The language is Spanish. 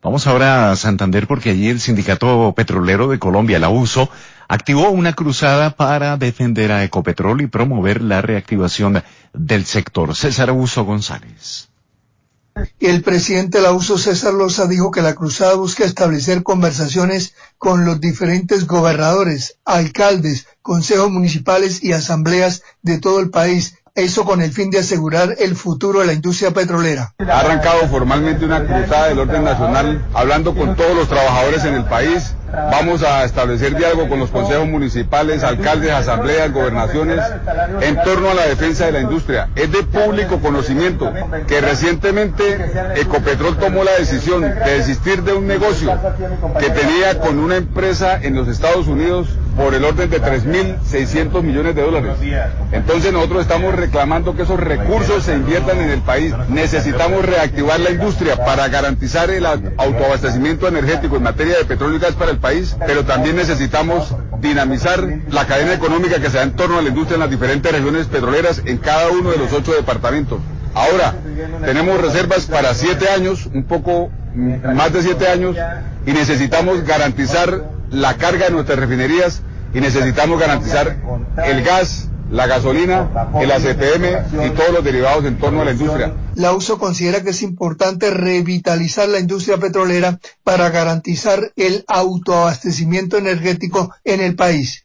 Vamos ahora a Santander porque allí el Sindicato Petrolero de Colombia, la USO, activó una cruzada para defender a Ecopetrol y promover la reactivación del sector. César Augusto González. El presidente de la USO, César Loza, dijo que la cruzada busca establecer conversaciones con los diferentes gobernadores, alcaldes, consejos municipales y asambleas de todo el país. Eso con el fin de asegurar el futuro de la industria petrolera. Ha arrancado formalmente una cruzada del orden nacional, hablando con todos los trabajadores en el país. Vamos a establecer diálogo con los consejos municipales, alcaldes, asambleas, gobernaciones, en torno a la defensa de la industria. Es de público conocimiento que recientemente Ecopetrol tomó la decisión de desistir de un negocio que tenía con una empresa en los Estados Unidos por el orden de 3.600 millones de dólares. Entonces nosotros estamos reclamando que esos recursos se inviertan en el país. Necesitamos reactivar la industria para garantizar el autoabastecimiento energético en materia de petróleo y gas para el país, pero también necesitamos dinamizar la cadena económica que se da en torno a la industria en las diferentes regiones petroleras en cada uno de los 8 departamentos. Ahora, tenemos reservas para 7 años, un poco más de 7 años, y necesitamos garantizar la carga de nuestras refinerías y necesitamos garantizar el gas, la gasolina, el ACPM y todos los derivados en torno a la industria. La USO considera que es importante revitalizar la industria petrolera para garantizar el autoabastecimiento energético en el país.